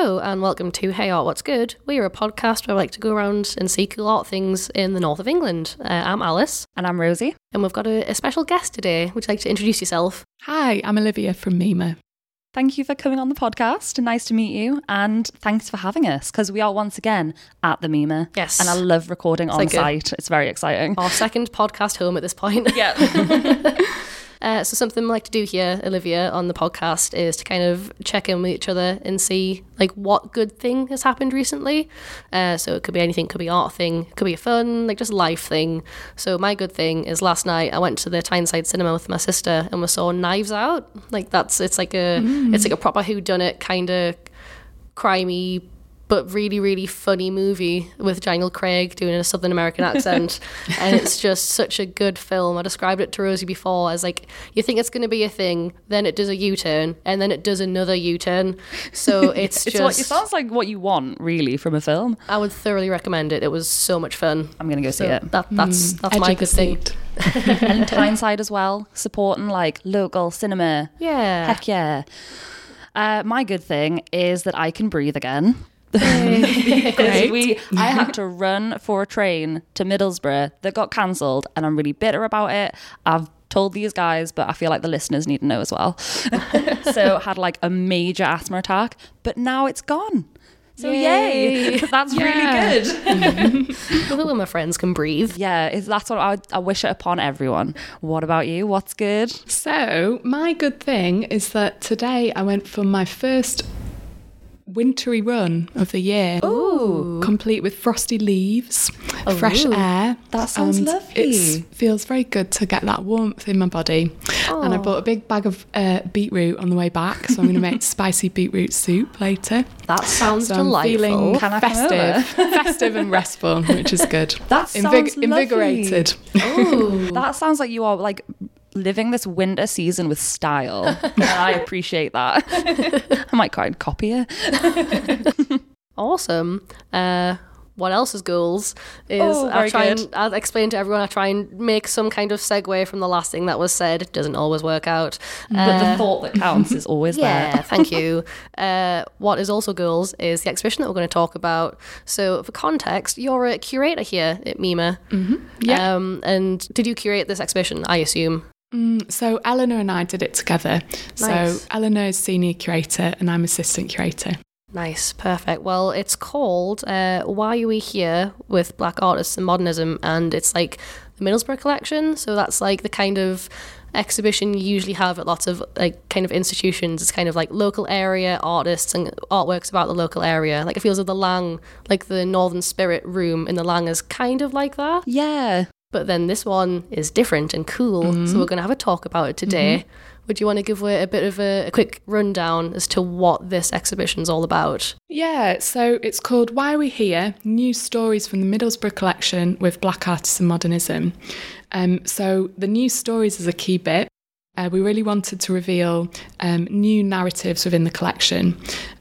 Hello and welcome to Hey Art What's Good. We are a podcast where we like to go around and see cool art things in the north of England. I'm Alice. And I'm Rosie. And we've got a special guest today. Would you like to introduce yourself? Hi, I'm Olivia from Mima. Thank you for coming on the podcast. Nice to meet you. And thanks for having us, because we are once again at the Mima. Yes. And I love recording on site. It's very exciting. Our second podcast home at this point. Yeah. So something we like to do here, Olivia, on the podcast is to kind of check in with each other and see like what good thing has happened recently. So it could be anything, could be art thing, could be a fun, like just life thing. So my good thing is last night I went to the Tyneside Cinema with my sister and we saw Knives Out. Like it's like a proper whodunit kind of crimey but really, really funny movie with Daniel Craig doing a Southern American accent. And it's just such a good film. I described it to Rosie before as like, you think it's going to be a thing, then it does a U-turn, and then it does another U-turn. So it sounds like what you want, really, from a film. I would thoroughly recommend it. It was so much fun. I'm going to go see it. That's my good thing. And Tyneside as well, supporting like local cinema. Yeah. Heck yeah. My good thing is that I can breathe again. Because I had to run for a train to Middlesbrough that got cancelled, and I'm really bitter about it. I've told these guys, but I feel like the listeners need to know as well. So I had like a major asthma attack, but now it's gone. So yay. That's really good. Even when my friends can breathe. Yeah, that's what I wish it upon everyone. What about you? What's good? So my good thing is that today I went for my first wintry run of the year. Ooh. Complete with frosty leaves, fresh air. That sounds lovely. It feels very good to get that warmth in my body. Oh. And I bought a big bag of beetroot on the way back, so I'm going to make spicy beetroot soup later. That sounds delightful. I'm feeling Can I come festive and restful, which is good. That sounds invigorated. Ooh. That sounds like you are like living this winter season with style. And I appreciate that. I might try and copy it. Awesome. What else is goals is I'll explain to everyone, I try and make some kind of segue from the last thing that was said. It doesn't always work out. But the thought that counts is always there. Yeah, thank you. What is also goals is the exhibition that we're going to talk about. So for context, you're a curator here at Mima. Mm-hmm. Yeah. And did you curate this exhibition, I assume? So Eleanor and I did it together. Nice. So Eleanor is senior curator and I'm assistant curator. Nice, perfect. Well, it's called Why Are We Here with Black Artists and Modernism, and it's like the Middlesbrough collection. So that's like the kind of exhibition you usually have at lots of like kind of institutions. It's kind of like local area artists and artworks about the local area. Like it feels like the Lang, like the Northern Spirit room in the Lang is kind of like that. Yeah. But then this one is different and cool, so we're going to have a talk about it today. Would you want to give a bit of a quick rundown as to what this exhibition's all about? Yeah, so it's called Why Are We Here? New Stories from the Middlesbrough Collection with Black Artists and Modernism. So the new stories is a key bit. We really wanted to reveal new narratives within the collection.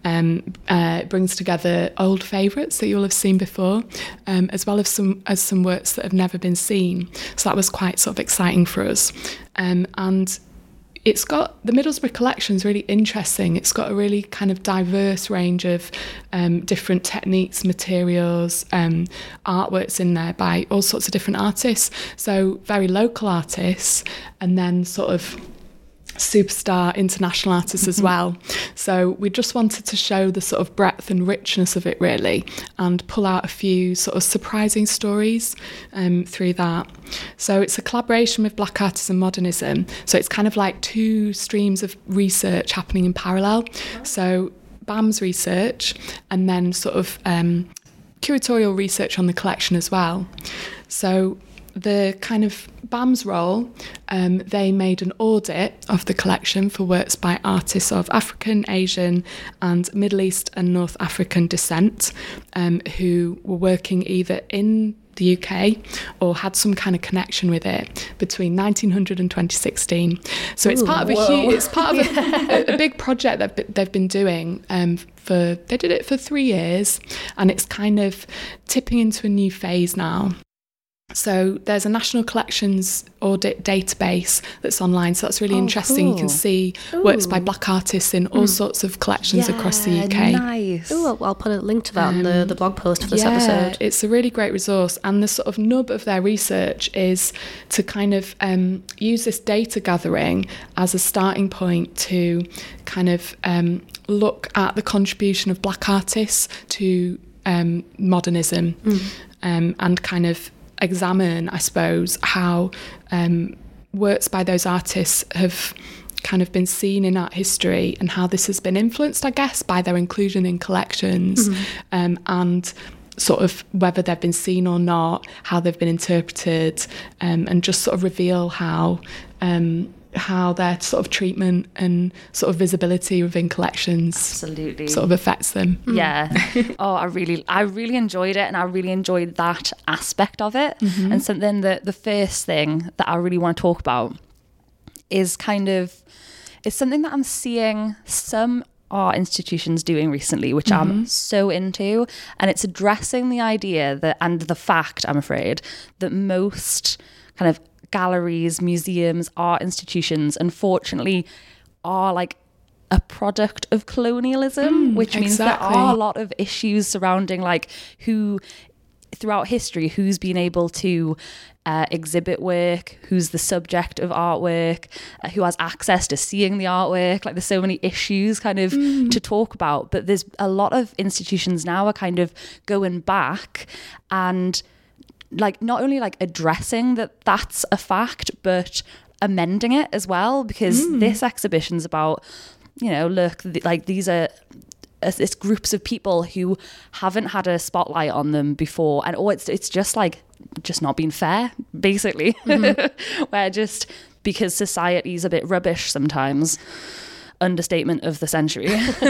It brings together old favourites that you'll have seen before, as well as some works that have never been seen. So that was quite sort of exciting for us. And it's got, the Middlesbrough collection is really interesting. It's got a really kind of diverse range of different techniques, materials, artworks in there by all sorts of different artists. So very local artists and then sort of superstar international artists as well. So we just wanted to show the sort of breadth and richness of it really and pull out a few sort of surprising stories through that. So it's a collaboration with Black Artists and Modernism. So it's kind of like two streams of research happening in parallel. So BAM's research and then sort of curatorial research on the collection as well. So the kind of BAM's role, they made an audit of the collection for works by artists of African, Asian and Middle East and North African descent who were working either in the UK or had some kind of connection with it between 1900 and 2016. So it's part of a big project that they've been doing they did it for 3 years and it's kind of tipping into a new phase now. So there's a National Collections Audit database that's online. So that's really interesting. Cool. You can see works by Black artists in all sorts of collections across the UK. Nice. Ooh, I'll put a link to that on the blog post for this episode. It's a really great resource. And the sort of nub of their research is to kind of use this data gathering as a starting point to kind of look at the contribution of Black artists to modernism and kind of examine, I suppose, how works by those artists have kind of been seen in art history and how this has been influenced, I guess, by their inclusion in collections and sort of whether they've been seen or not, how they've been interpreted, and just sort of reveal how their sort of treatment and sort of visibility within collections absolutely sort of affects them. Yeah. I really enjoyed it, and I really enjoyed that aspect of it. And something that the first thing that I really want to talk about is it's something that I'm seeing some art institutions doing recently, which I'm so into, and it's addressing the idea that, and the fact, I'm afraid, that most kind of galleries, museums, art institutions, unfortunately, are like a product of colonialism, which means there are a lot of issues surrounding like who, throughout history, who's been able to exhibit work, who's the subject of artwork, who has access to seeing the artwork. Like there's so many issues kind of to talk about, but there's a lot of institutions now are kind of going back and like not only like addressing that that's a fact, but amending it as well, because this exhibition's about, you know, look, like these are it's groups of people who haven't had a spotlight on them before, and it's just like just not being fair, basically. Where just because society's a bit rubbish sometimes, understatement of the century.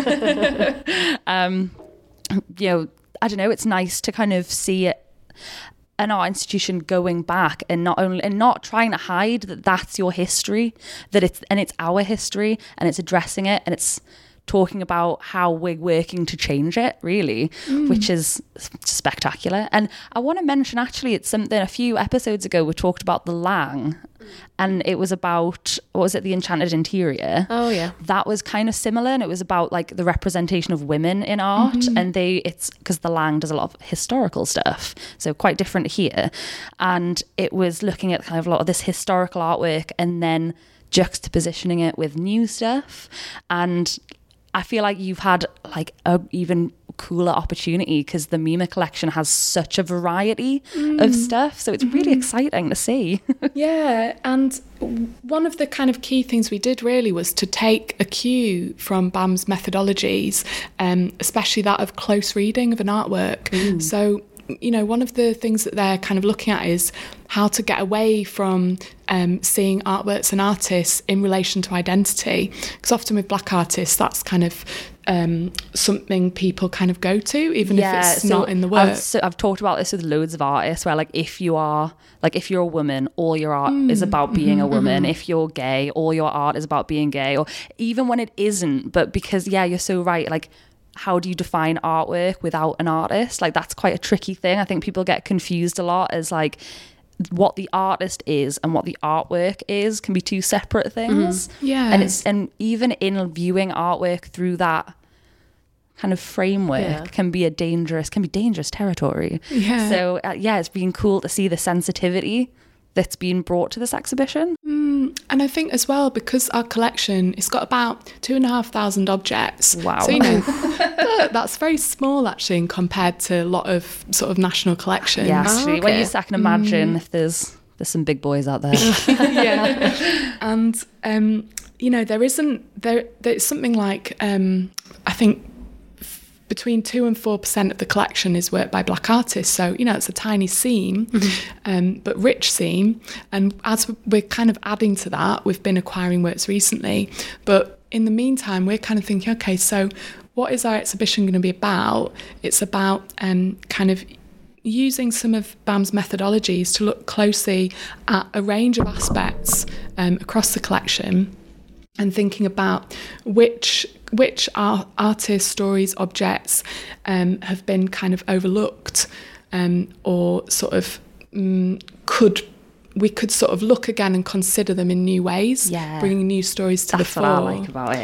You know, I don't know, it's nice to kind of see it, an art institution going back and not trying to hide that that's your history, that it's our history, and it's addressing it, and it's talking about how we're working to change it, really, which is spectacular. And I want to mention, actually, it's something a few episodes ago we talked about the Lang, and it was about, what was it, the Enchanted Interior. Oh yeah, that was kind of similar, and it was about like the representation of women in art, and it's because the Lang does a lot of historical stuff, so quite different here, and it was looking at kind of a lot of this historical artwork and then juxtapositioning it with new stuff. And I feel like you've had like a even cooler opportunity because the Mima collection has such a variety of stuff, so it's really exciting to see. Yeah, and one of the kind of key things we did really was to take a cue from BAM's methodologies, especially that of close reading of an artwork. So, you know, one of the things that they're kind of looking at is how to get away from seeing artworks and artists in relation to identity, because often with Black artists that's kind of something people kind of go to, even if it's not in the work. I've talked about this with loads of artists where like if you're a woman, all your art is about being a woman. If you're gay, all your art is about being gay, or even when it isn't, but because you're so right, like how do you define artwork without an artist? Like that's quite a tricky thing. I think people get confused a lot as like what the artist is and what the artwork is can be two separate things. And even in viewing artwork through that kind of framework can be dangerous territory. So it's been cool to see the sensitivity that's been brought to this exhibition. And I think as well, because our collection, it's got about 2,500 objects. Wow. So, you know, that's very small actually compared to a lot of sort of national collections. Yeah, actually, when I can imagine if there's some big boys out there. And, you know, there's something like, I think, between 2 and 4% of the collection is work by Black artists. So, you know, it's a tiny seam, but rich seam. And as we're kind of adding to that, we've been acquiring works recently. But in the meantime, we're kind of thinking, okay, so what is our exhibition going to be about? It's about kind of using some of BAM's methodologies to look closely at a range of aspects across the collection, and thinking about which artists, stories, objects have been kind of overlooked or sort of we could sort of look again and consider them in new ways, bringing new stories to the fore. That's what I like about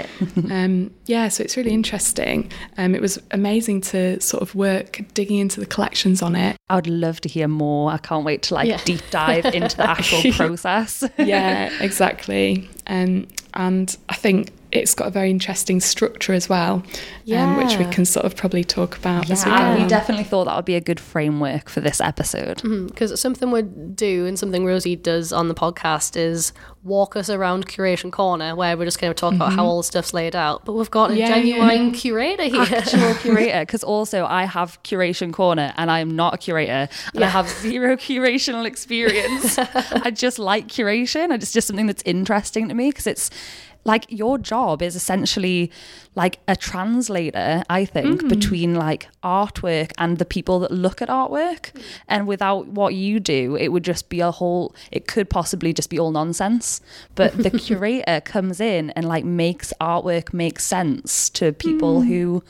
it. So it's really interesting. It was amazing to sort of work digging into the collections on it. I would love to hear more. I can't wait to deep dive into the actual process. Yeah, exactly. And I think it's got a very interesting structure as well, which we can sort of probably talk about as we go on. We definitely thought that would be a good framework for this episode. Because something we do, and something Rosie does on the podcast, is walk us around Curation Corner, where we're just going to talk about how all the stuff's laid out. But we've got a genuine curator here. Actual curator, because also I have Curation Corner and I am not a curator, and I have zero curational experience. I just like curation. It's just something that's interesting to me, because it's like your job is essentially like a translator, I think, between like artwork and the people that look at artwork. And without what you do, it would just be it could possibly just be all nonsense. But the curator comes in and like makes artwork make sense to people who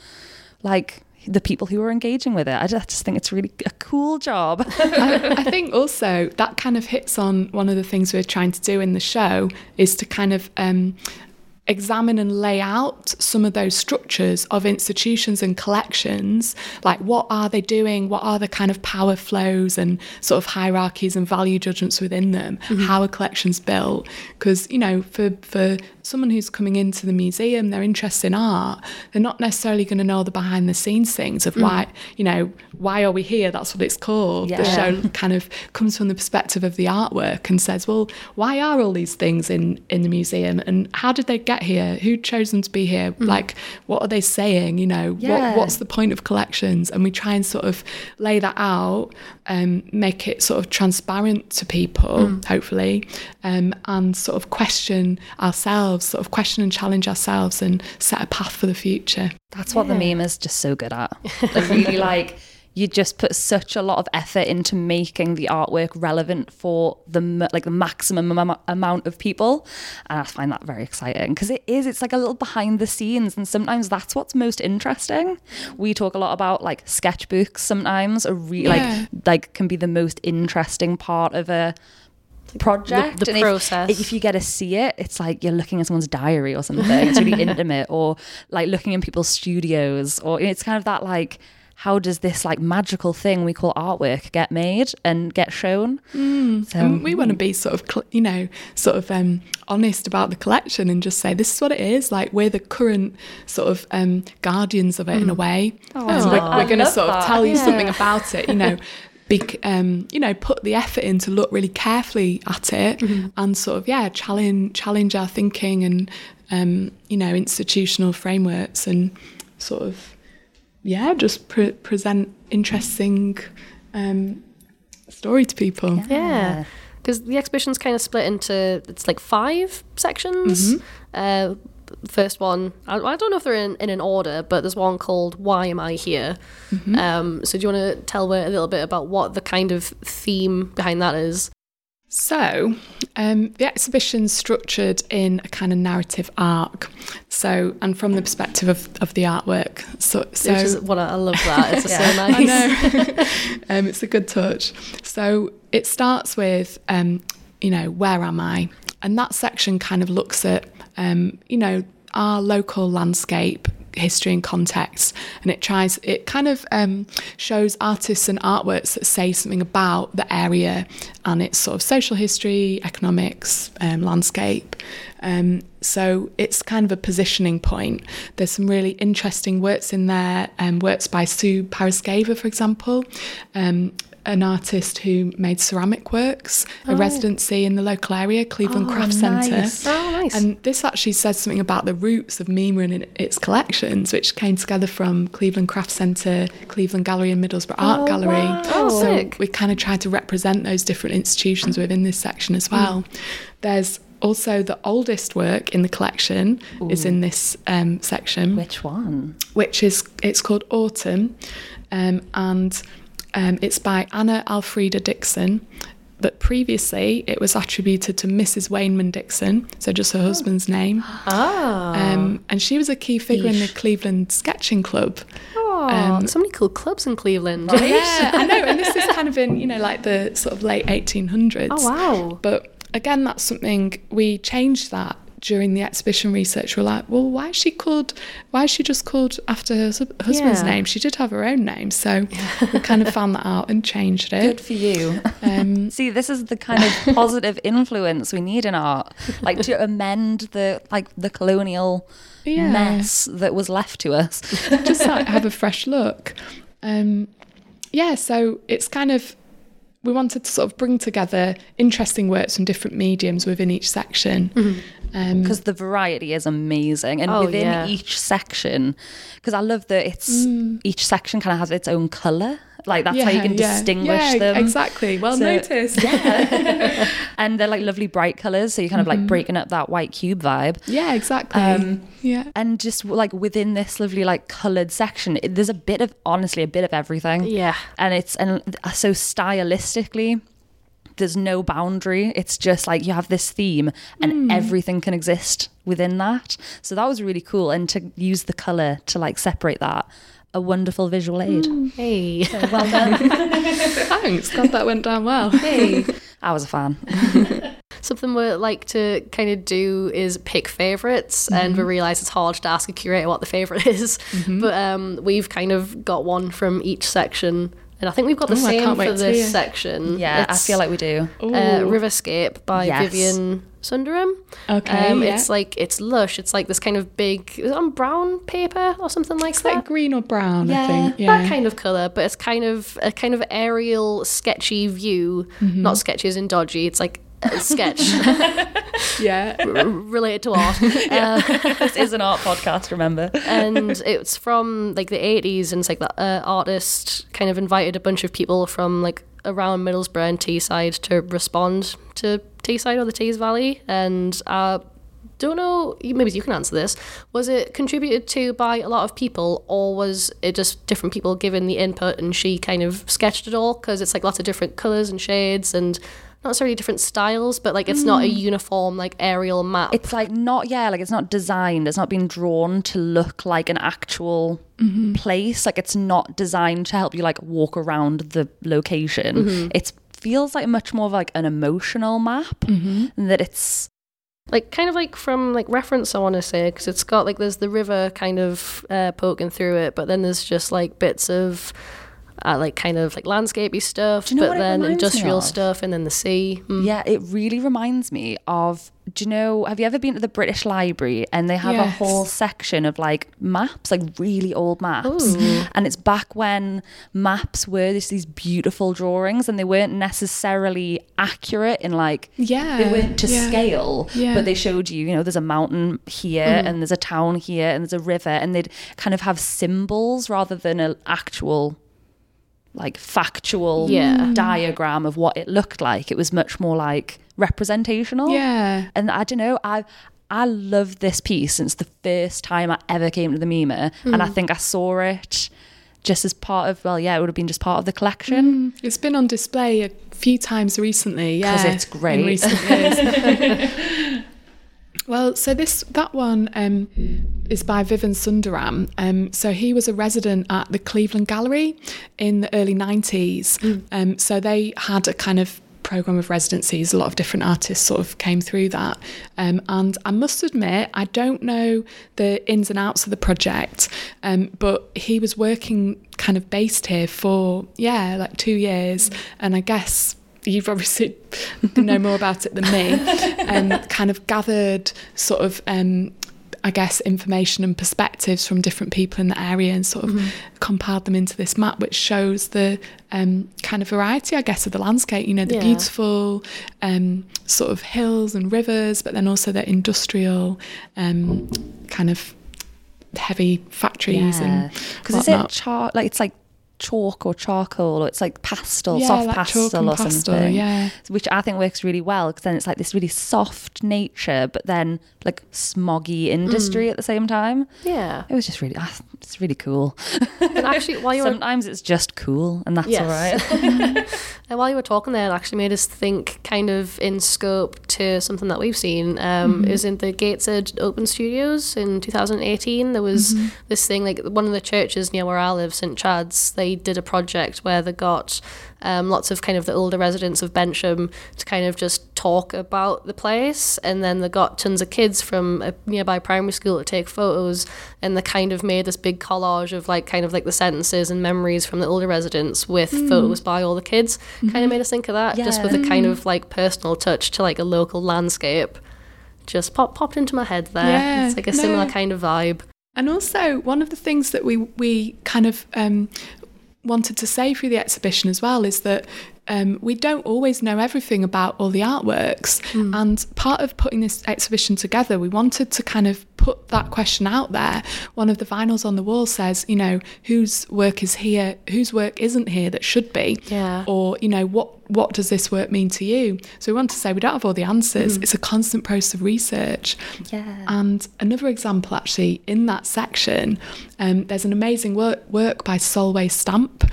the people who are engaging with it. I just think it's really a cool job. I think also that kind of hits on one of the things we're trying to do in the show, is to kind of examine and lay out some of those structures of institutions and collections. Like, what are they doing? What are the kind of power flows and sort of hierarchies and value judgments within them? How are collections built? Because, for someone who's coming into the museum, they're interested in art, they're not necessarily going to know the behind the scenes things of why are we here? That's what it's called. The show kind of comes from the perspective of the artwork and says, well, why are all these things in the museum, and how did they get here? Who chose them to be here? Like, what are they saying? What's the point of collections? And we try and sort of lay that out, make it sort of transparent to people, hopefully, and sort of question and challenge ourselves and set a path for the future. That's what the meme is just so good at. They're really you just put such a lot of effort into making the artwork relevant for the maximum amount of people. And I find that very exciting, because it's like a little behind the scenes, and sometimes that's what's most interesting. We talk a lot about like sketchbooks sometimes are really can be the most interesting part of a project. The process. If you get to see it, it's like you're looking at someone's diary or something. It's really intimate. Or like looking in people's studios, or it's kind of that like, how does this like magical thing we call artwork get made and get shown? So, and we want to be sort of honest about the collection and just say, this is what it is. Like, we're the current sort of guardians of it in a way. We're going to sort of tell you something about it, put the effort in to look really carefully at it and sort of, challenge our thinking and, institutional frameworks, and sort of, just present interesting story to people. Yeah, because the exhibition's kind of split into, it's like 5 sections. First one, I don't know if they're in an order, but there's one called Why Am I Here? So do you want to tell a little bit about what the kind of theme behind that is? So the exhibition's structured in a kind of narrative arc. So, and from the perspective of the artwork. I love that. It's so nice. I know. It's a good touch. So it starts with, where am I? And that section kind of looks at, our local landscape, history and context, and it kind of shows artists and artworks that say something about the area and its sort of social history, economics, landscape. So it's kind of a positioning point. There's some really interesting works in there, works by Sue Paraskeva, for example, an artist who made ceramic works, a residency in the local area, Cleveland Craft Centre. Oh, nice. And this actually says something about the roots of Mima and its collections, which came together from Cleveland Craft Centre, Cleveland Gallery and Middlesbrough Art Gallery. Wow. Oh, so sick. we kind of tried to represent those different institutions within this section as well. There's also the oldest work in the collection is in this section. Which one? It's called Autumn, and it's by Anna Alfreda Dixon, but previously it was attributed to Mrs. Wayneman Dixon, so just her husband's name. And she was a key figure in the Cleveland Sketching Club. so many cool clubs in Cleveland. Yeah, I know. And this is kind of in, like the sort of late 1800s. Oh, wow. But again, that's something we changed that during the exhibition research. We're like, well, why is she just called after her husband's name? She did have her own name. So we kind of found that out and changed it. Good for you. See, this is the kind of positive influence we need in art, like to amend the colonial mess that was left to us. Just like have a fresh look. So it's kind of, we wanted to sort of bring together interesting works from different mediums within each section. Because the variety is amazing. And within each section, because I love that each section kind of has its own colour. Like that's how you can distinguish them. Exactly. Well noticed. Yeah. And they're like lovely bright colours, so you're kind of like breaking up that white cube vibe. Yeah, exactly. And just like within this lovely like coloured section, there's a bit of everything. Yeah. And so stylistically, there's no boundary. It's just like you have this theme and everything can exist within that. So that was really cool. And to use the colour to like separate that, a wonderful visual aid. Hey. So well done. Thanks. God, that went down well. Hey. I was a fan. Something we like to kind of do is pick favourites, and we realise it's hard to ask a curator what the favourite is. But we've kind of got one from each section. And I think we've got the same for this section. Yeah, I feel like we do. Riverscape by Vivian Sundaram. Okay, it's lush. It's like this kind of big, is it on brown paper or something like that? Like green or brown, I think. Yeah, that kind of colour, but it's kind of a kind of aerial, sketchy view. Not sketchy as in dodgy. It's like a sketch. Related to art. This is an art podcast, remember? And it's from like the 80s, and it's like the artist kind of invited a bunch of people from like around Middlesbrough and Teesside to respond to Teesside or the Tees Valley. And don't know, maybe you can answer this. Was it contributed to by a lot of people, or was it just different people giving the input and she kind of sketched it all? Because it's like lots of different colours and shades and not necessarily different styles, but like it's not a uniform like aerial map. It's like not, like it's not designed, it's not been drawn to look like an actual place. Like it's not designed to help you like walk around the location. It feels like much more of like an emotional map, and that it's like kind of like from like reference, I want to say, because it's got like there's the river kind of poking through it, but then there's just like bits of like kind of like landscapey stuff, but then industrial stuff, and then the sea. Yeah, it really reminds me of, do you know, have you ever been to the British Library and they have a whole section of like maps, like really old maps? And it's back when maps were these beautiful drawings, and they weren't necessarily accurate in like, they weren't to scale, but they showed you, there's a mountain here and there's a town here and there's a river, and they'd kind of have symbols rather than an actual like factual diagram of what it looked like. It was much more like representational. And I don't know, I love this piece since the first time I ever came to the MIMA, and I think I saw it just as part of, it would have been just part of the collection. It's been on display a few times recently, because it's great in recent years. Well, so that one is by Vivian Sundaram. So he was a resident at the Cleveland Gallery in the early 90s. So they had a kind of programme of residencies. A lot of different artists sort of came through that. And I must admit, I don't know the ins and outs of the project, but he was working kind of based here for, like 2 years. And I guess you've obviously know more about it than me, and kind of gathered sort of, I guess, information and perspectives from different people in the area, and sort of compiled them into this map, which shows the kind of variety, I guess, of the landscape, the beautiful sort of hills and rivers, but then also the industrial kind of heavy factories and because is it it's like chalk or charcoal, or it's like pastel, Yeah, soft like pastel chalk and or pastel, something. yeah. Which I think works really well, because then it's like this really soft nature, but then like smoggy industry at the same time. Yeah. It was just really, it's really cool. And actually, while you were Sometimes it's just cool, and that's all right. And while you were talking there, it actually made us think kind of in scope to something that we've seen. Is in the Gateshead Open Studios in 2018. There was this thing, like one of the churches near where I live, St Chad's, they did a project where they got lots of kind of the older residents of Bensham to kind of just talk about the place, and then they got tons of kids from a nearby primary school to take photos, and they kind of made this big collage of like kind of like the sentences and memories from the older residents with photos by all the kids. Kind of made us think of that, just with a kind of like personal touch to like a local landscape. Just popped into my head there. Yeah, It's like a similar kind of vibe. And also, one of the things that we kind of wanted to say through the exhibition as well is that we don't always know everything about all the artworks. And part of putting this exhibition together, we wanted to kind of put that question out there. One of the vinyls on the wall says, you know, whose work is here, whose work isn't here that should be? Yeah. Or, you know, what does this work mean to you? So we want to say we don't have all the answers. It's a constant process of research. Yeah. And another example, actually, in that section, there's an amazing work by Solway Stamp,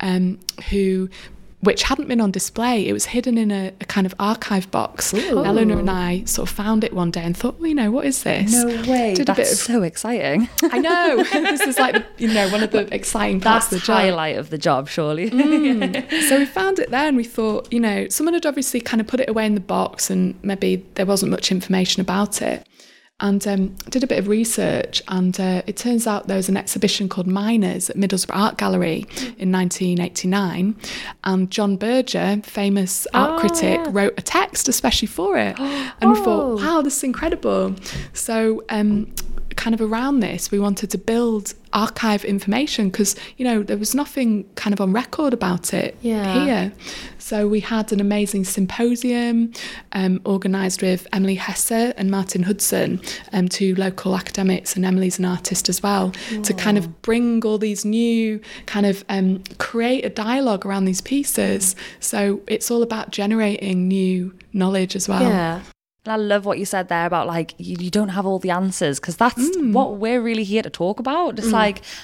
which hadn't been on display. It was hidden in a kind of archive box. Ooh. Eleanor and I sort of found it one day and thought, well, you know, what is this? No way. Did a bit of, so exciting. I know. This is like, you know, one of the exciting parts That's of the job. highlight of the job, surely. So we found it there and we thought, you know, someone had obviously kind of put it away in the box and maybe there wasn't much information about it. And did a bit of research, and it turns out there was an exhibition called Miners at Middlesbrough Art Gallery in 1989, and John Berger, famous art critic, wrote a text especially for it. And we thought, wow, this is incredible. So kind of around this, we wanted to build archive information because, you know, there was nothing kind of on record about it here. So we had an amazing symposium organised with Emily Hesse and Martin Hudson, two local academics, and Emily's an artist as well, to kind of bring all these new kind of create a dialogue around these pieces. So it's all about generating new knowledge as well. Yeah. And I love what you said there about like you don't have all the answers, because that's what we're really here to talk about. It's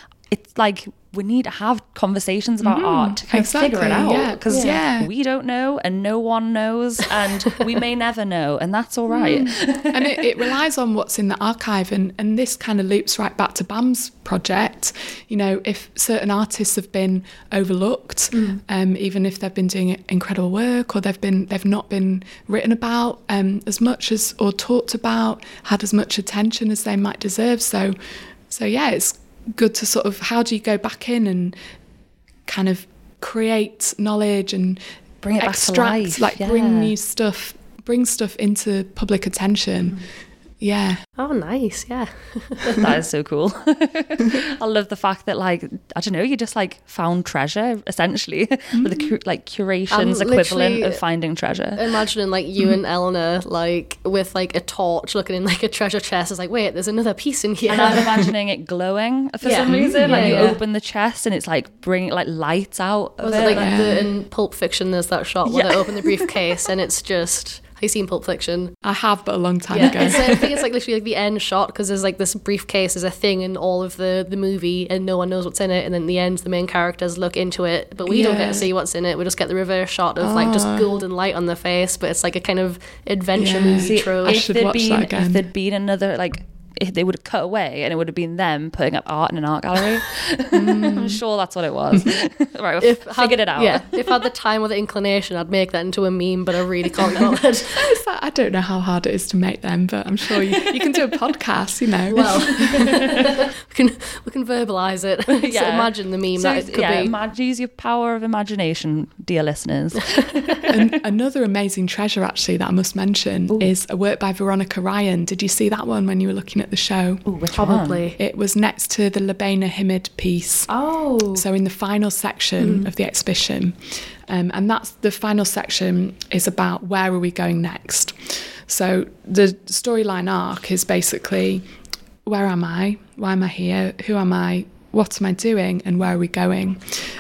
like we need to have conversations about art to kind of figure it out, because we don't know and no one knows, and we may never know, and that's all right. And it relies on what's in the archive, and this kind of loops right back to BAM's project. You know, if certain artists have been overlooked, even if they've been doing incredible work, or they've not been written about as much as, or talked about, had as much attention as they might deserve. So yeah, it's good to sort of, how do you go back in and kind of create knowledge and bring it extract, back to life, bring new stuff, bring stuff into public attention. Yeah. Oh, nice. Yeah. That is so cool. I love the fact that, like, I don't know, you just like found treasure essentially, with the curation's equivalent of finding treasure. Imagining like you and Eleanor like with like a torch looking in like a treasure chest. It's like, wait, there's another piece in here. And I'm imagining it glowing for some reason. Like you open the chest and it's like bringing like lights out of Was it like in Pulp Fiction? There's that shot where they open the briefcase and it's just. Have you seen Pulp Fiction? I have, but a long time ago. I think it's like literally like the end shot, because there's like this briefcase is a thing in all of the movie and no one knows what's in it, and then in the end the main characters look into it, but we don't get to see what's in it. We just get the reverse shot of like just golden light on their face, but it's like a kind of adventure movie trope. I should watch that again. If there'd been another, like, if they would have cut away and it would have been them putting up art in an art gallery. I'm sure that's what it was. Right, we've figured it out. Yeah, if I had the time or the inclination, I'd make that into a meme, but I really can't get on it. I don't know how hard it is to make them, but I'm sure you can do a podcast, you know. Well, we can verbalise it. So imagine the meme that it could be. Use your power of imagination, dear listeners. And another amazing treasure, actually, that I must mention is a work by Veronica Ryan. Did you see that one when you were looking at the show? Which Probably. one? It was next to the Labaina Himid piece. Oh. So in the final section of the exhibition. And that's the final section is about where are we going next. So the storyline arc is basically, where am I? Why am I here? Who am I? What am I doing? And where are we going?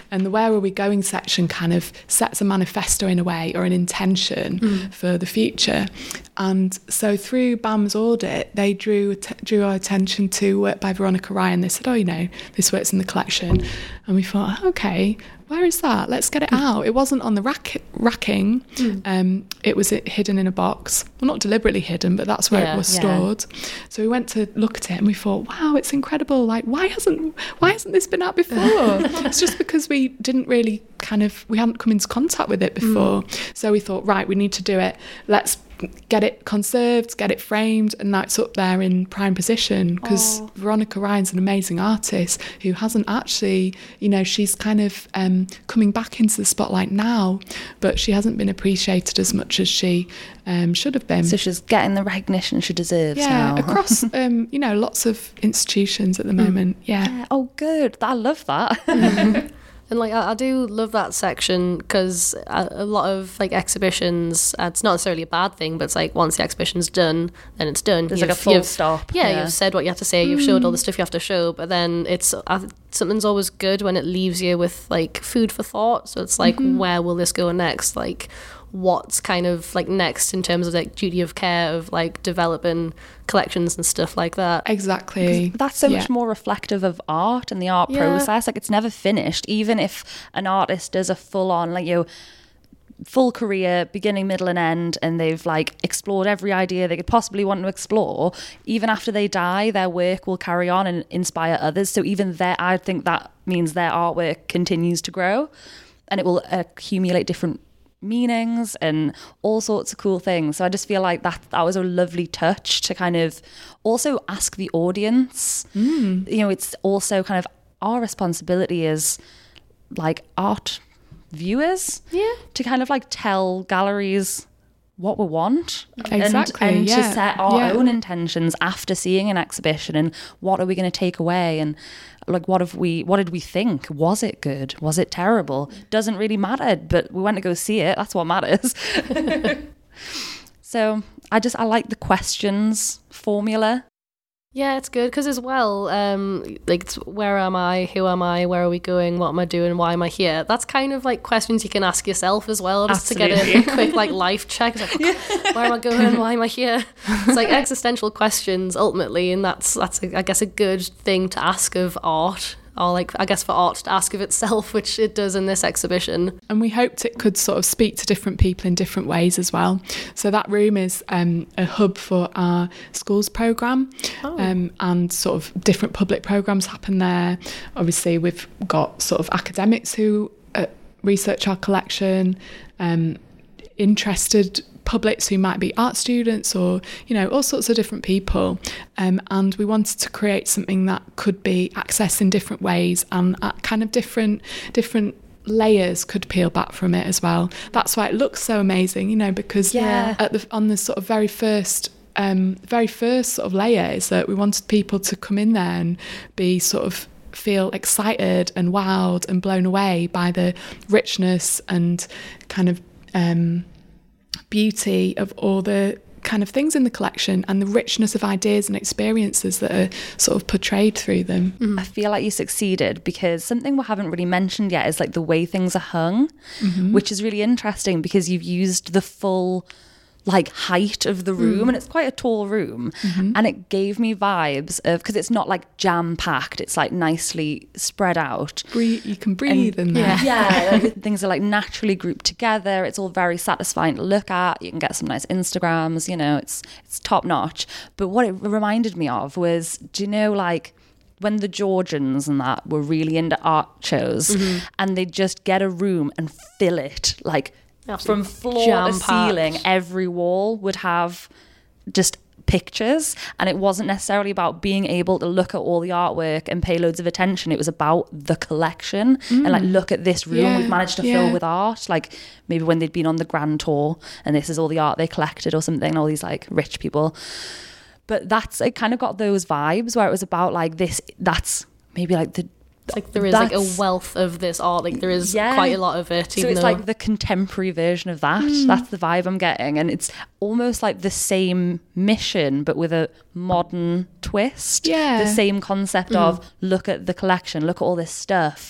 And the where are we going section kind of sets a manifesto in a way, or an intention for the future. And so through BAM's audit, they drew our attention to work by Veronica Ryan. They said, this work's in the collection. And we thought, okay, where is that? Let's get it out. It wasn't on the racking. It was hidden in a box. Well, not deliberately hidden, but that's where it was stored. So we went to look at it and we thought, wow, it's incredible. Like, why hasn't this been out before? It's just because we didn't really we hadn't come into contact with it before. So we thought, right, we need to do it. Let's get it conserved, get it framed, and now it's up there in prime position, because Veronica Ryan's an amazing artist who hasn't actually, she's kind of coming back into the spotlight now, but she hasn't been appreciated as much as she should have been. So she's getting the recognition she deserves now. Across lots of institutions at the moment. Oh, good. I love that. And I do love that section, because a lot of exhibitions, it's not necessarily a bad thing, but it's like once the exhibition's done, then it's done. There's a full stop. You've said what you have to say, you've showed all the stuff you have to show, but then something's always good when it leaves you with food for thought. So it's where will this go next? What's kind of next in terms of duty of care of developing collections and stuff like that. Exactly. That's so much more reflective of art and the art process. It's never finished. Even if an artist does a full-on full career, beginning, middle and end, and they've explored every idea they could possibly want to explore, even after they die, their work will carry on and inspire others. So even I think that means their artwork continues to grow, and it will accumulate different meanings and all sorts of cool things. So I just feel like that was a lovely touch to kind of also ask the audience. It's also kind of our responsibility as art viewers to kind of tell galleries what we want. Exactly. And to set our own intentions after seeing an exhibition, and what are we going to take away, and what did we think? Was it good? Was it terrible? Doesn't really matter, but we went to go see it. That's what matters. So I like the questions formula. Yeah, it's good, because as well, it's where am I, who am I, where are we going, what am I doing, why am I here? That's kind of questions you can ask yourself as well, just Absolutely. to get a quick life check. It's where am I going, why am I here? It's existential questions ultimately, and that's I guess a good thing to ask of art. Or I guess for art to ask of itself, which it does in this exhibition. And we hoped it could sort of speak to different people in different ways as well. So that room is a hub for our schools programme, and sort of different public programmes happen there. Obviously, we've got sort of academics who research our collection, interested publics who might be art students, or all sorts of different people, and we wanted to create something that could be accessed in different ways, and kind of different layers could peel back from it as well. That's why it looks so amazing, because on the sort of very first sort of layer is that we wanted people to come in there and be sort of feel excited and wowed and blown away by the richness and kind of beauty of all the kind of things in the collection, and the richness of ideas and experiences that are sort of portrayed through them. I feel like you succeeded, because something we haven't really mentioned yet is the way things are hung, which is really interesting, because you've used the full height of the room, and it's quite a tall room, and it gave me vibes of, because it's not jam packed, it's nicely spread out. You can breathe in there. Things are naturally grouped together. It's all very satisfying to look at. You can get some nice Instagrams, it's top notch. But what it reminded me of was, do you know when the Georgians and that were really into art shows, and they'd just get a room and fill it from floor to ceiling, every wall would have just pictures, and it wasn't necessarily about being able to look at all the artwork and pay loads of attention. It was about the collection, and look at this room we've managed to fill with art. Maybe when they'd been on the grand tour, and this is all the art they collected or something, all these rich people. But it kind of got those vibes where it was about this, that's maybe the there is a wealth of this art, there is quite a lot of it. So it's the contemporary version of that. That's the vibe I'm getting, and it's almost the same mission but with a modern twist. The same concept of look at the collection, look at all this stuff,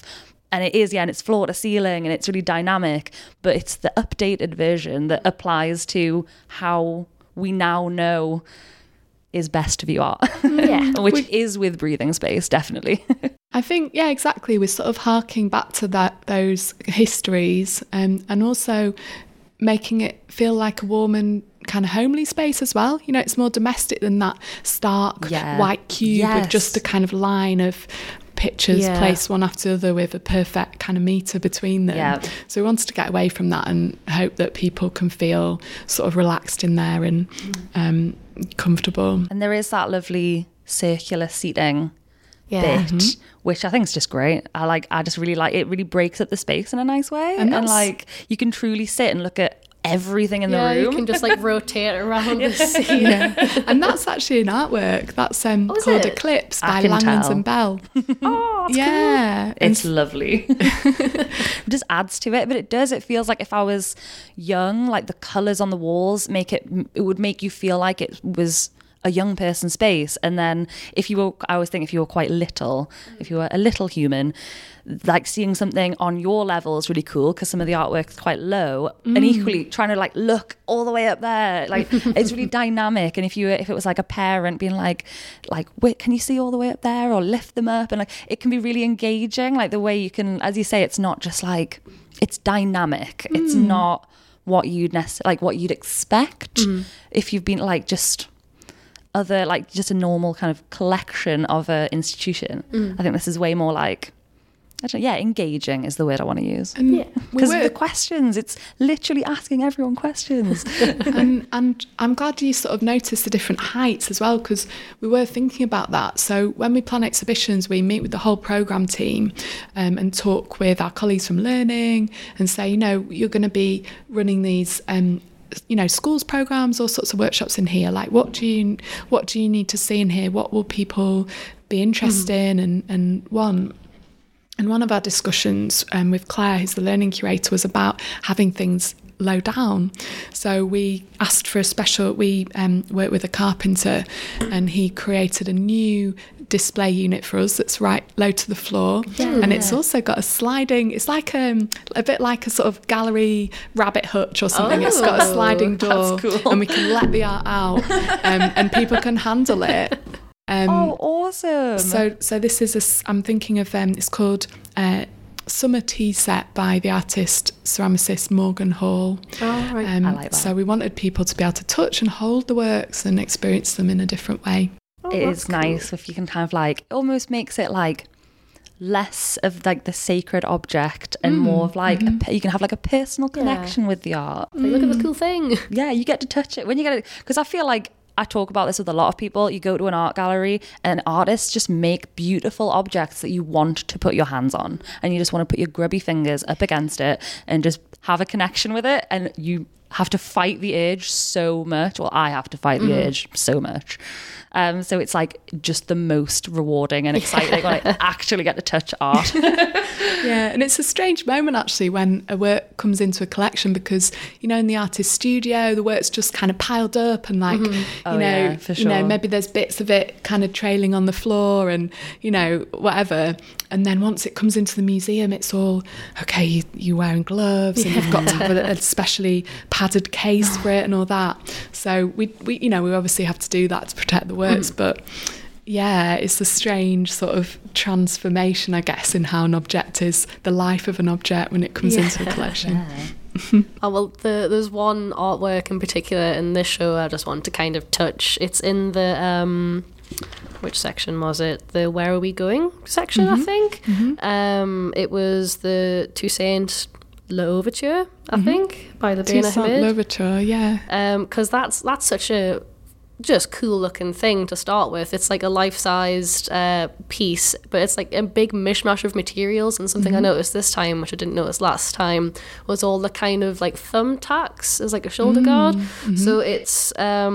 And it is, and it's floor to ceiling and it's really dynamic, but it's the updated version that applies to how we now know is best to view art. Yeah. Which is with breathing space, definitely. I think, yeah, exactly. We're sort of harking back to those histories, and also making it feel like a warm and kind of homely space as well. You know, it's more domestic than that stark white cube with just a kind of line of pictures placed one after the other with a perfect kind of meter between them. Yeah. So we wanted to get away from that and hope that people can feel sort of relaxed in there and comfortable. And there is that lovely circular seating bit, which I think is just great. I just really like it. Really breaks up the space in a nice way, and like you can truly sit and look at everything in the room. You can just like rotate around the scene. And that's actually an artwork. That's called Eclipse by Langlands and Bell. Oh, that's cool. It's lovely. It just adds to it, but it feels like if I was young, like the colours on the walls it would make you feel like it was a young person's space. And then I always think if you were quite little, if you were a little human, like seeing something on your level is really cool because some of the artwork is quite low, and equally trying to like look all the way up there, like it's really dynamic. And if it was like a parent being like wait, can you see all the way up there, or lift them up, and like it can be really engaging, like the way you can, as you say, it's not just like, it's dynamic. It's not what you'd expect if you've been like just a normal kind of collection of an institution. I think this is way more like, engaging is the word I want to use. Because the questions, it's literally asking everyone questions. and I'm glad you sort of noticed the different heights as well, because we were thinking about that. So when we plan exhibitions, we meet with the whole programme team and talk with our colleagues from learning and say, you're going to be running these schools programs, all sorts of workshops in here. Like, what do you need to see in here? What will people be interested in and want? And one of our discussions with Claire, who's the learning curator, was about having things low down. So we asked for we worked with a carpenter, and he created a new display unit for us that's right low to the floor. And it's also got a sliding, it's like a bit like a sort of gallery rabbit hutch or something. It's got a sliding door, cool. And we can let the art out and people can handle it. Awesome. So this is I'm thinking of it's called Summer Tea Set by the artist ceramicist Morgan Hall. Right. I like that. So we wanted people to be able to touch and hold the works and experience them in a different way. It is nice if you can kind of like, almost makes it like less of like the sacred object and more of like you can have like a personal connection with the art. Like, look at this cool thing. Yeah, you get to touch it when you get it, because I feel like I talk about this with a lot of people. You go to an art gallery and artists just make beautiful objects that you want to put your hands on, and you just want to put your grubby fingers up against it and just have a connection with it, and you have to fight the urge so much. Well, I have to fight the urge so much. So it's like just the most rewarding and exciting when I actually get to touch art. Yeah, and it's a strange moment actually when a work comes into a collection, because in the artist's studio the work's just kind of piled up and like maybe there's bits of it kind of trailing on the floor and whatever, and then once it comes into the museum it's all okay, you're wearing gloves and you've got to have a specially padded case for it and all that. So we obviously have to do that to protect the works, but yeah, it's a strange sort of transformation, I guess, in how an object is, the life of an object when it comes into a collection. There's one artwork in particular in this show I just want to kind of touch. It's in the which section was it? The Where Are We Going section, I think. It was the Toussaint L'Ouverture, I think, by the Bain Toussaint L'Ouverture, yeah. Because that's such a just cool looking thing to start with. It's like a life-sized piece, but it's like a big mishmash of materials. And something I noticed this time, which I didn't notice last time, was all the kind of like thumbtacks as like a shoulder guard. So it's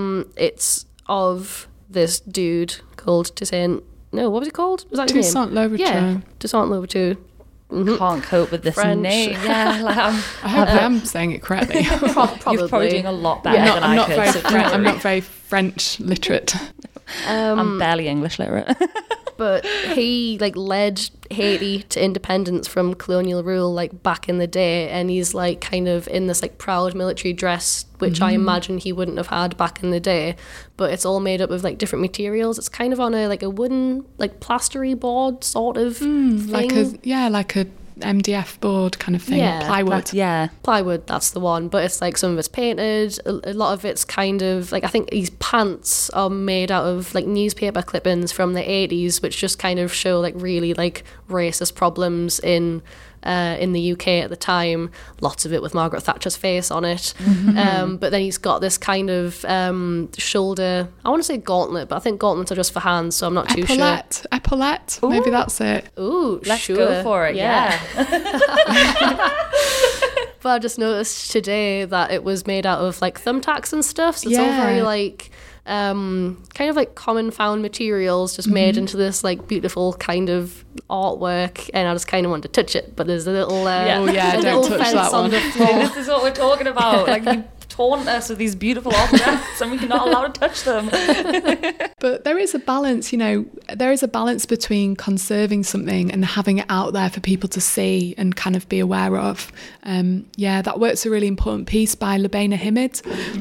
of this dude called Toussaint. No, what was he called? Was that his name? Toussaint L'Ouverture. Yeah, Toussaint L'Ouverture. Can't cope with this French name. Yeah, like I hope I am saying it correctly. Probably. You're probably doing a lot better than I could. I'm not very French literate. I'm barely English literate. But he like led Haiti to independence from colonial rule like back in the day, and he's like kind of in this like proud military dress, which I imagine he wouldn't have had back in the day. But it's all made up of like different materials. It's kind of on a wooden like plastery board sort of thing. like a MDF board kind of thing. Yeah, Plywood. Plywood, that's the one. But it's like some of it's painted, a lot of it's kind of like, I think these pants are made out of like newspaper clippings from the 80s, which just kind of show like really like racist problems in the UK at the time. Lots of it with Margaret Thatcher's face on it. But then he's got this kind of shoulder, I want to say gauntlet, but I think gauntlets are just for hands, so I'm not too sure. Epaulette. Maybe that's it. Ooh, Let's sure. go for it. Yeah. But I just noticed today that it was made out of like thumbtacks and stuff, so it's all very like kind of like common found materials just made into this like beautiful kind of artwork, and I just kind of wanted to touch it, but there's a little don't touch fence that on one. the floor. This is what we're talking about. Like, you taunt us with these beautiful objects and we're not allowed to touch them. But there is a balance, between conserving something and having it out there for people to see and kind of be aware of. That work's a really important piece by Lubaina Himid.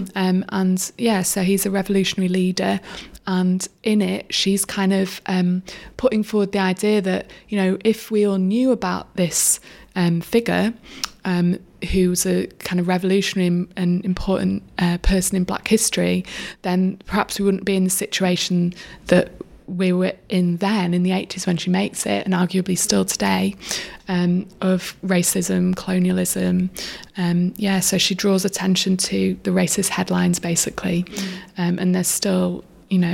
So he's a revolutionary leader. And in it, she's kind of putting forward the idea that, if we all knew about this figure, who's a kind of revolutionary and important person in Black history, then perhaps we wouldn't be in the situation that we were in then in the 80s when she makes it, and arguably still today, of racism, colonialism. So she draws attention to the racist headlines, basically. And there's still,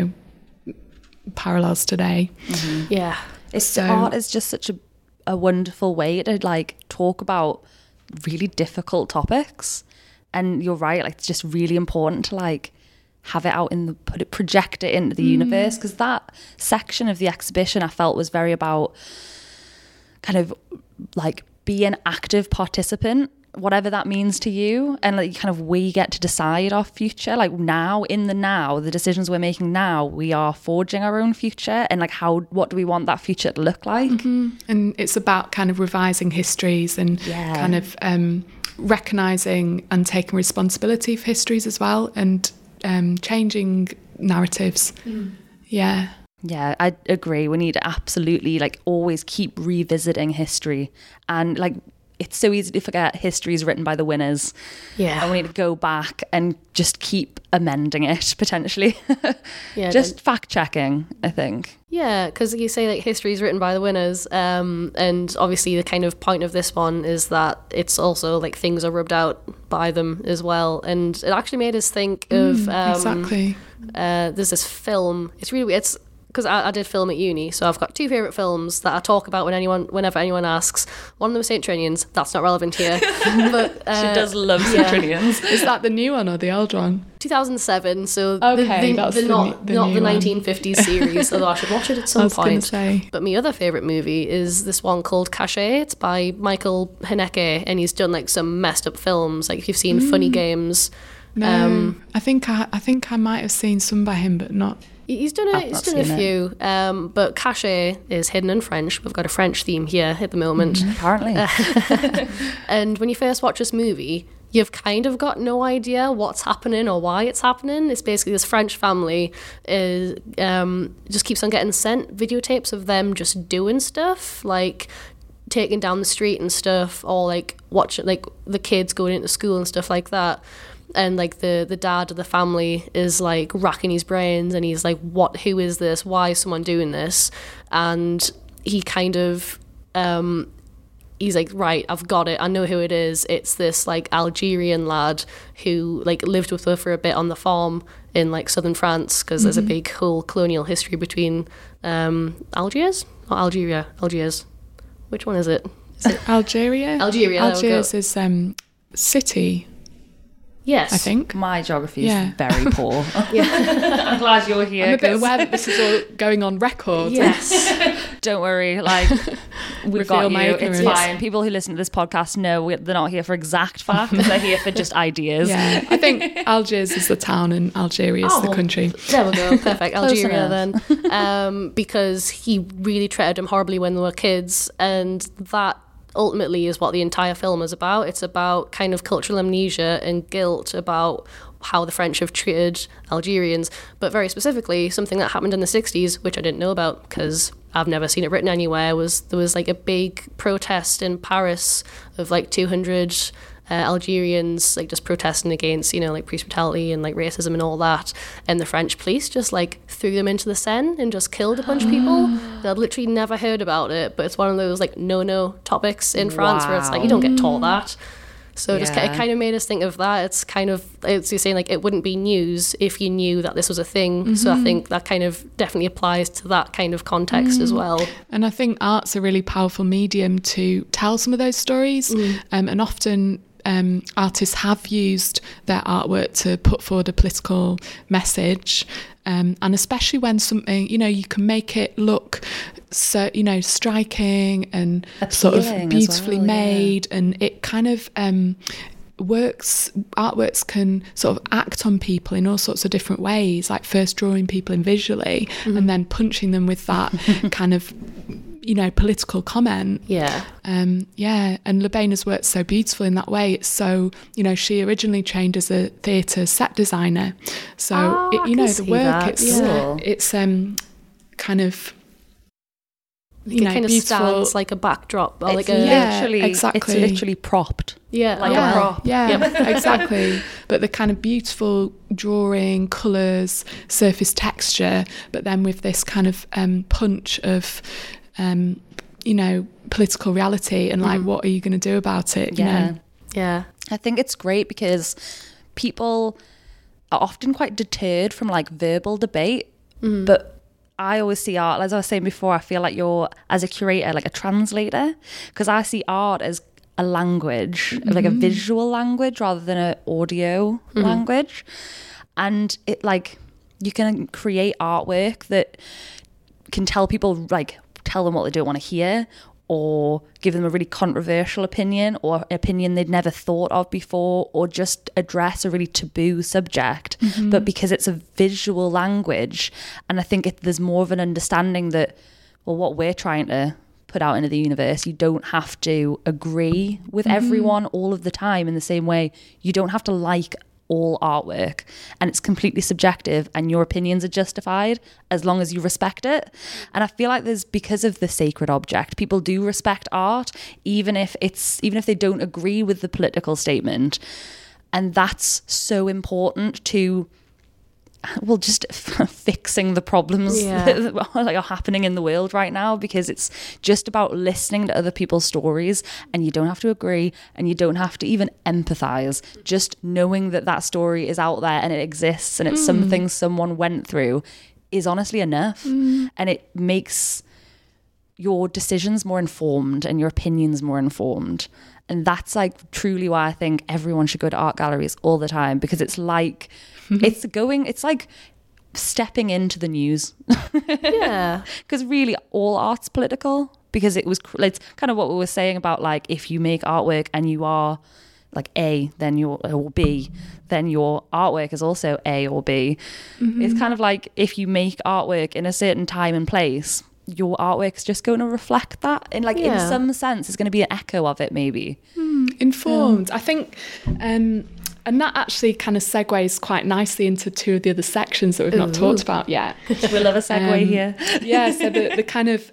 parallels today. Yeah. Art is just such a wonderful way to like talk about really difficult topics, and you're right, like it's just really important to like have it out project it into the universe, because that section of the exhibition I felt was very about kind of like be an active participant, whatever that means to you, and like kind of we get to decide our future, like now, in the now, the decisions we're making now, we are forging our own future, and like what do we want that future to look like. And it's about kind of revising histories and kind of recognising and taking responsibility for histories as well, and changing narratives. Yeah, I agree. We need to absolutely like always keep revisiting history, and like it's so easy to forget history is written by the winners. Yeah. And we need to go back and just keep amending it, potentially. Yeah. Just fact checking, I think. Yeah, because you say like history is written by the winners, and obviously the kind of point of this one is that it's also like things are rubbed out by them as well. And it actually made us think of exactly. There's this film. It's really weird. It's because I did film at uni, so I've got two favourite films that I talk about whenever anyone asks. One of them is St. Trinians. That's not relevant here. But she does love St. Trinians. Is that the new one or the old one? 2007, so okay, not the 1950s series, although I should watch it at some point. Say. But my other favourite movie is this one called Caché. It's by Michael Haneke, and he's done like some messed up films. Like if you've seen Funny Games. No, I think I might have seen some by him, but not. He's done a few, but Caché is hidden in French. We've got a French theme here at the moment. Apparently. And when you first watch this movie, you've kind of got no idea what's happening or why it's happening. It's basically this French family just keeps on getting sent videotapes of them just doing stuff, like taking down the street and stuff, or like watching like the kids going into school and stuff like that. And like the dad of the family is like racking his brains, and he's like, who is this? Why is someone doing this? And he kind of he's like, right, I've got it. I know who it is. It's this like Algerian lad who like lived with her for a bit on the farm in like southern France, because there's a big whole colonial history between Algiers. Which one is it? Algeria? Algiers is city. Yes. I think. My geography is very poor. Yeah. I'm glad you're here. I'm a bit aware that this is all going on record. Yes. Don't worry, like, we've got you. It's ignorance. fine. People who listen to this podcast know they're not here for exact facts. They're here for just ideas. Yeah, I think Algiers is the town and Algeria is the country. There we go. Perfect. Algeria enough. then. Because he really treated them horribly when they were kids, and that ultimately is what the entire film is about. It's about kind of cultural amnesia and guilt about how the French have treated Algerians, but very specifically something that happened in the 60s, which I didn't know about because I've never seen it written anywhere, was there was like a big protest in Paris of like 200 Algerians like just protesting against, you know, like police brutality and like racism and all that, and the French police just like threw them into the Seine and just killed a bunch of people. And I'd literally never heard about it, but it's one of those like no topics in France where it's like you don't get taught that. So it kind of made us think of that. It's you're saying like it wouldn't be news if you knew that this was a thing. So I think that kind of definitely applies to that kind of context as well. And I think art's a really powerful medium to tell some of those stories. And often artists have used their artwork to put forward a political message. And especially when something, you know, you can make it look so, you know, striking and appealing, sort of beautifully made, and it kind of artworks can sort of act on people in all sorts of different ways, like first drawing people in visually and then punching them with that kind of, you know, political comment. And Le Bain has worked so beautiful in that way. It's so, you know, she originally trained as a theatre set designer, so you know, the work it's kind of, you know, kind of beautiful. stands like a backdrop or like exactly. It's literally propped. like a prop. Exactly. But the kind of beautiful drawing, colours, surface texture, but then with this kind of punch of you know, political reality and like what are you going to do about it, you know? I think it's great because people are often quite deterred from like verbal debate, but I always see art, as I was saying before, I feel like you're, as a curator, like a translator, because I see art as a language, like a visual language rather than an audio language. And it, like, you can create artwork that can tell people, like, tell them what they don't want to hear, or give them a really controversial opinion, or an opinion they'd never thought of before, or just address a really taboo subject. But because it's a visual language, and I think there's more of an understanding that, well, what we're trying to put out into the universe, you don't have to agree with everyone all of the time in the same way. You don't have to like all artwork, and it's completely subjective, and your opinions are justified as long as you respect it. And I feel like there's, because of the sacred object, people do respect art even if they don't agree with the political statement. And that's so important to, well, just fixing the problems that are happening in the world right now, because it's just about listening to other people's stories, and you don't have to agree, and you don't have to even empathize. Just knowing that that story is out there and it exists and it's something someone went through is honestly enough. And it makes your decisions more informed and your opinions more informed. And that's like truly why I think everyone should go to art galleries all the time, because it's like it's like stepping into the news. Because really all art's political, because it's kind of what we were saying about, like, if you make artwork and you are like A, then you're, or B, then your artwork is also A or B. It's kind of like, if you make artwork in a certain time and place, your artwork's just going to reflect that in some sense. It's going to be an echo of it, maybe. Informed. I think, and that actually kind of segues quite nicely into two of the other sections that we've not talked about yet. We love a segue here. So the kind of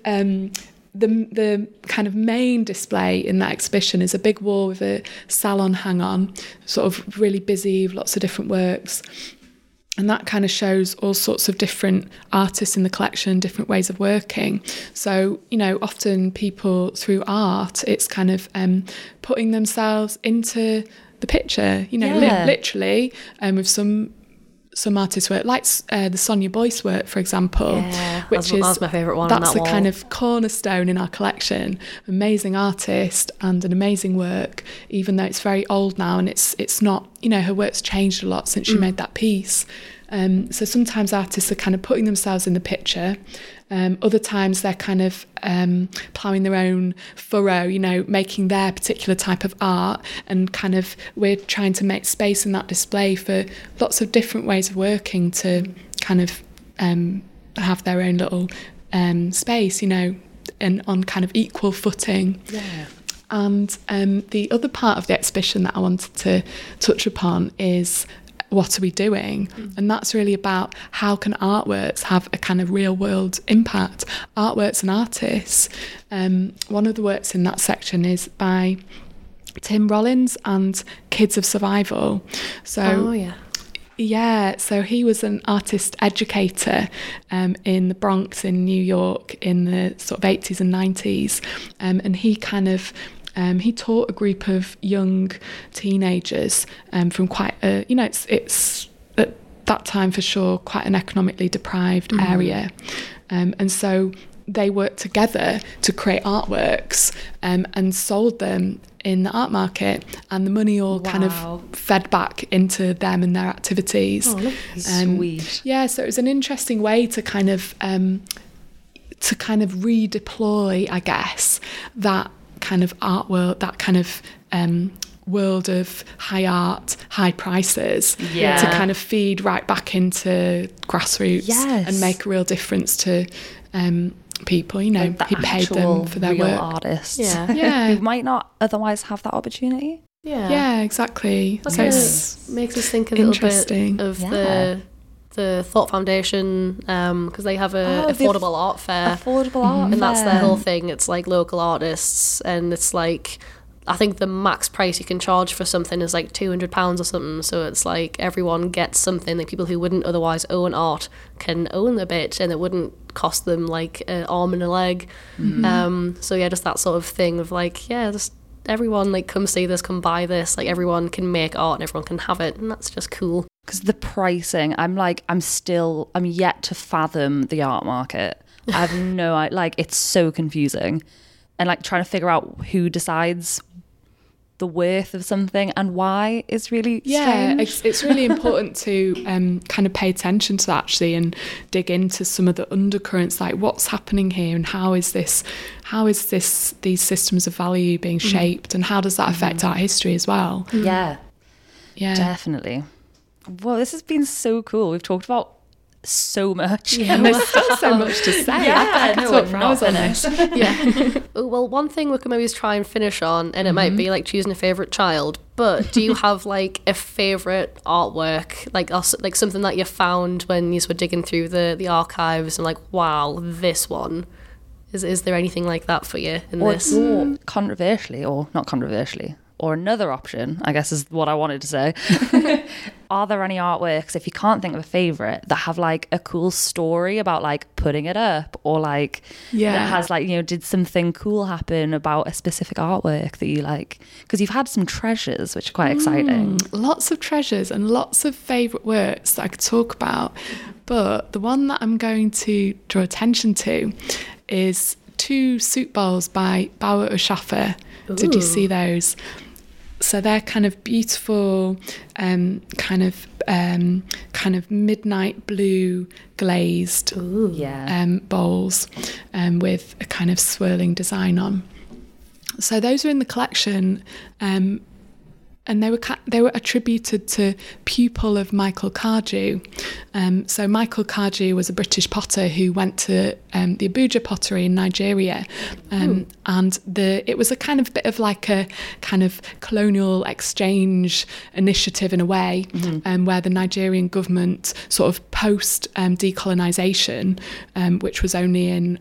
the kind of main display in that exhibition is a big wall with a salon hang-on, sort of really busy with lots of different works. And that kind of shows all sorts of different artists in the collection, different ways of working. So, you know, often people through art, it's kind of putting themselves into the picture, you know, literally, with some artists' work, like the Sonia Boyce work, for example, which that's my favourite one. That's the kind of cornerstone in our collection. Amazing artist and an amazing work, even though it's very old now, and it's not, you know, her work's changed a lot since she made that piece. So sometimes artists are kind of putting themselves in the picture. Other times they're kind of ploughing their own furrow, making their particular type of art, and kind of we're trying to make space in that display for lots of different ways of working to kind of have their own little space, and on kind of equal footing. Yeah. And the other part of the exhibition that I wanted to touch upon is what are we doing? And that's really about how can artworks have a kind of real world impact, artworks and artists. One of the works in that section is by Tim Rollins and Kids of Survival. So he was an artist educator in the Bronx in New York in the sort of 80s and 90s, and he kind of he taught a group of young teenagers from quite a, it's at that time for sure quite an economically deprived area, and so they worked together to create artworks and sold them in the art market, and the money all kind of fed back into them and their activities. Sweet. Yeah, so it was an interesting way to kind of redeploy, I guess, that kind of art world, that kind of world of high art, high prices, to kind of feed right back into grassroots and make a real difference to people, like he paid them for their real work. Artists, who might not otherwise have that opportunity. Yeah, exactly. That so makes us think a little bit of the Thought Foundation, because they have a affordable art fair. And that's their whole thing. It's like local artists, and it's like, I think the max price you can charge for something is like £200 or something. So it's like everyone gets something. Like people who wouldn't otherwise own art can own a bit, and it wouldn't cost them like an arm and a leg. So yeah, just that sort of thing of like, just everyone like come see this, come buy this. Like everyone can make art and everyone can have it, and that's just cool. Because the pricing, I'm yet to fathom the art market. I have no idea. Like, it's so confusing. And like trying to figure out who decides the worth of something and why is really strange. It's really important to kind of pay attention to that actually, and dig into some of the undercurrents, like what's happening here and how is these systems of value being shaped, and how does that affect art history as well. Yeah, definitely. Well, this has been so cool. We've talked about so much. And there's still so much to say. I could talk for hours on this. Well, one thing we can maybe try and finish on, and it might be like choosing a favourite child, but do you have like a favourite artwork, like something that you found when you were digging through the archives and like, wow, this one? Is there anything like that for you in this? Or controversially, or not controversially, or another option, I guess is what I wanted to say. Are there any artworks, if you can't think of a favourite, that have like a cool story about like putting it up, or like that has like, did something cool happen about a specific artwork that you like? Because you've had some treasures, which are quite exciting. Lots of treasures and lots of favourite works that I could talk about. But the one that I'm going to draw attention to is 2 soup bowls by Bauer Schaffer. Did you see those? So they're kind of beautiful, kind of midnight blue glazed bowls with a kind of swirling design on. So those are in the collection, and they were attributed to pupil of Michael Cardew. So Michael Cardew was a British potter who went to the Abuja pottery in Nigeria, and it was a kind of bit of like a kind of colonial exchange initiative in a way, where the Nigerian government sort of post decolonisation, which was only in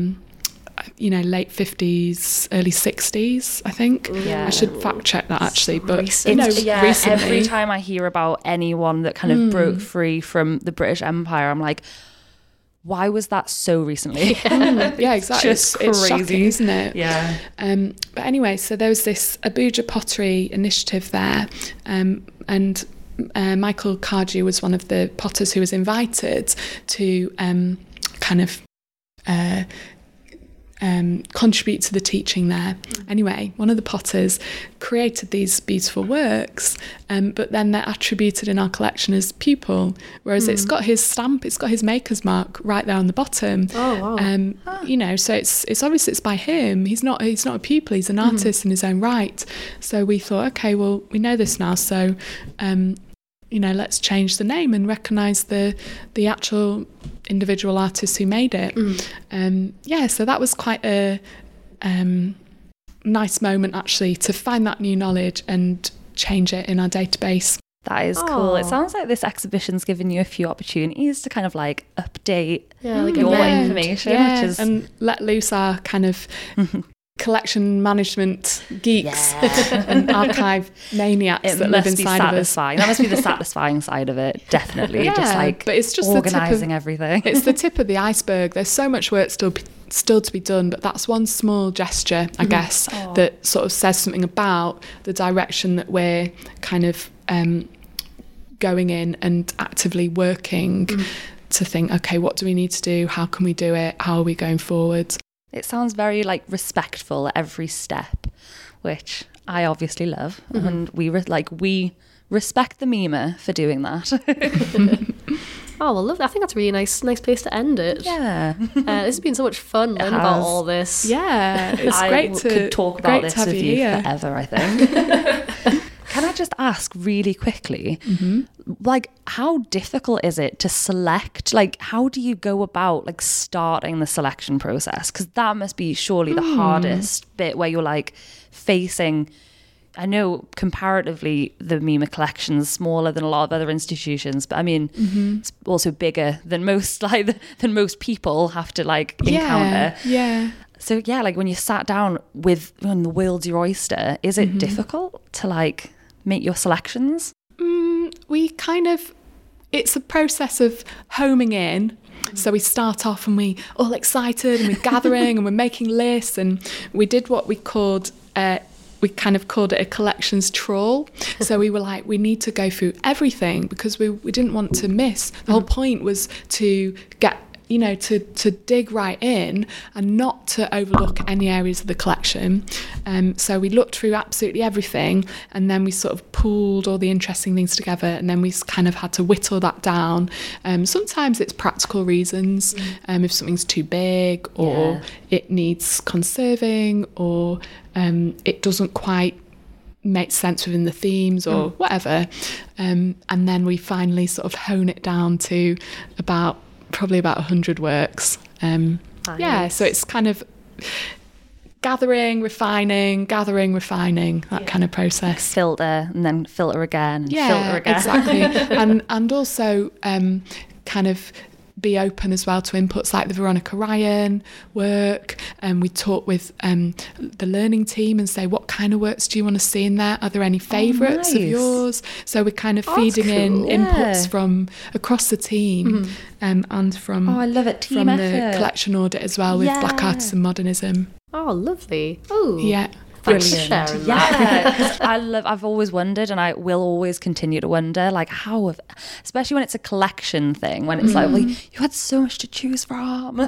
late 50s, early 60s, I think. I should fact check that actually, but recently. Every time I hear about anyone that kind of broke free from the British Empire, I'm like, why was that so recently? Yeah, exactly. Just it's crazy, shocking, isn't it? Yeah. But anyway, so there was this Abuja pottery initiative there, and Michael Cardew was one of the potters who was invited to kind of contribute to the teaching there. Anyway, one of the potters created these beautiful works, but then they're attributed in our collection as pupil, whereas it's got his stamp, it's got his maker's mark right there on the bottom. Oh, wow. You know, so it's obviously it's by him. He's not a pupil, he's an artist in his own right. So we thought, okay, well, we know this now, so you know, let's change the name and recognise the actual individual artists who made it. So that was quite a nice moment, actually, to find that new knowledge and change it in our database. That is cool. It sounds like this exhibition's given you a few opportunities to kind of like update your information, which is... and let loose our kind of collection management geeks and archive maniacs that live inside of us. That must be the satisfying side of it, definitely. Just like, but it's just organising everything. It's the tip of the iceberg. There's so much work still to be done, but that's one small gesture, I guess, that sort of says something about the direction that we're kind of going in and actively working to think, okay, what do we need to do? How can we do it? How are we going forward? It sounds very like respectful at every step, which I obviously love, and we respect the Mima for doing that. Oh, well, lovely. I think that's a really nice place to end it. Yeah. This has been so much fun learning about all this. Yeah, it's great to could talk about this with you forever, I think. Can I just ask really quickly, like, how difficult is it to select? Like, how do you go about, like, starting the selection process? Because that must be surely the hardest bit, where you're, like, facing... I know comparatively the Mima collection's smaller than a lot of other institutions, but I mean, it's also bigger than most people have to, like, encounter. Yeah. So, yeah, like, when you sat down when the world's your oyster, is it difficult to, like... make your selections? We kind of, it's a process of homing in. So we start off and we all excited and we're gathering and we're making lists, and we did what we called, we kind of called it a collections trawl. So we were like, we need to go through everything because we didn't want to miss. The whole point was to get, you know, to dig right in and not to overlook any areas of the collection. So we looked through absolutely everything, and then we sort of pooled all the interesting things together, and then we kind of had to whittle that down. Sometimes it's practical reasons, if something's too big or it needs conserving, or it doesn't quite make sense within the themes or whatever. And then we finally sort of hone it down to probably about 100 works. Yeah, so it's kind of gathering, refining, that kind of process. Filter, and then filter again, and filter again. Exactly. and also kind of be open as well to inputs like the Veronica Ryan work, and we talk with the learning team and say, what kind of works do you want to see in there? Are there any favourites of yours? So we're kind of feeding in inputs from across the team, and from I love it, team from effort. the collection audit as well, with Black Artists and Modernism. Oh, lovely. Oh, yeah. Thanks for sharing that. Yeah, I've always wondered, and I will always continue to wonder, like, especially when it's a collection thing, when it's like, well, you had so much to choose from.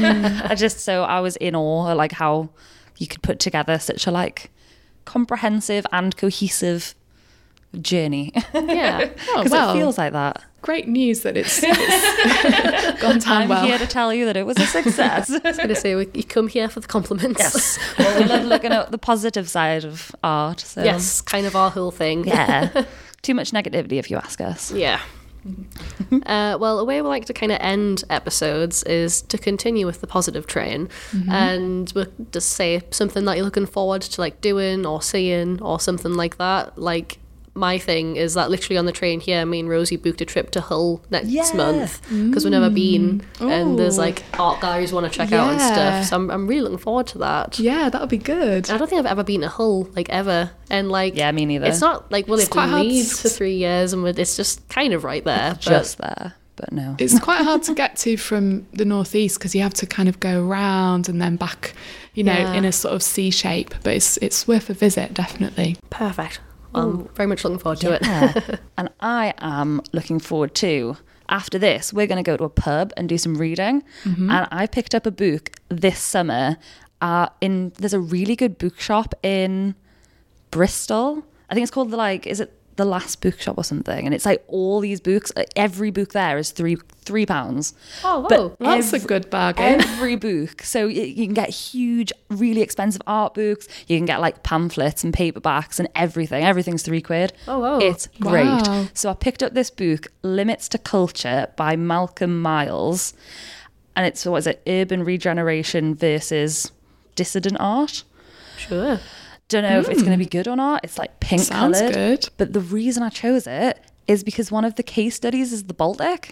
I was in awe, like, how you could put together such a, like, comprehensive and cohesive journey. Yeah. Because it feels like that. Great news that it's gone down well. I'm here to tell you that it was a success. I was going to say, you come here for the compliments. Yes. Well, we love looking at the positive side of art. So. Yes, kind of our whole thing. Yeah. Too much negativity, if you ask us. Yeah. Well, a way we like to kind of end episodes is to continue with the positive train, and we'll just say something that you're looking forward to, like, doing or seeing or something like that. Like, my thing is that literally on the train here, me and Rosie booked a trip to Hull next month because we've never been, and there's, like, art galleries we want to check out and stuff, so I'm really looking forward to that. Yeah, that'll be good. And I don't think I've ever been to Hull, like, ever, and, like, yeah, me neither. it's not like we lived in hard Leeds for 3 years and it's just kind of right there, just there, but no, it's quite hard to get to from the northeast because you have to kind of go around and then back, you know, in a sort of C shape, but it's worth a visit, definitely. Perfect. I'm very much looking forward to it. And I am looking forward to, after this, we're going to go to a pub and do some reading. And I picked up a book this summer, There's a really good bookshop in Bristol. I think it's called is it the Last Bookshop or something? And it's like all these books. Every book there is £3. Oh, whoa. But That's a good bargain. Every book. So you can get huge, really expensive art books. You can get like pamphlets and paperbacks and everything. Everything's £3. Oh, wow. It's great. Wow. So I picked up this book, Limits to Culture by Malcolm Miles. And it's, urban regeneration versus dissident art. Sure. Don't know if it's going to be good or not. It's like pink Sounds coloured. good. But the reason I chose it is because one of the case studies is the Baltic.